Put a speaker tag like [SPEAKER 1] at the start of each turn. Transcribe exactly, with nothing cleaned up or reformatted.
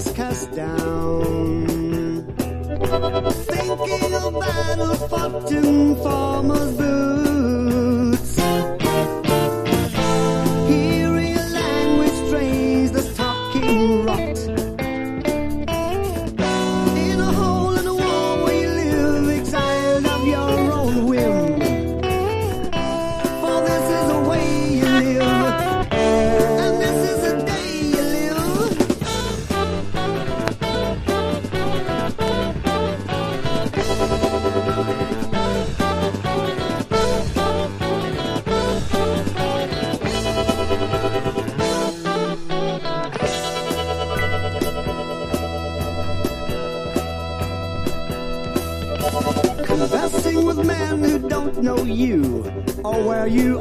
[SPEAKER 1] is cast down. Thinking of battle fought in farmers' boots. Hearing a language strange that's talking rot. In a hole in the wall where you live, exiled of your own whim. For this is the way you live, and this is the day you live. Conversing with men who don't know you or where you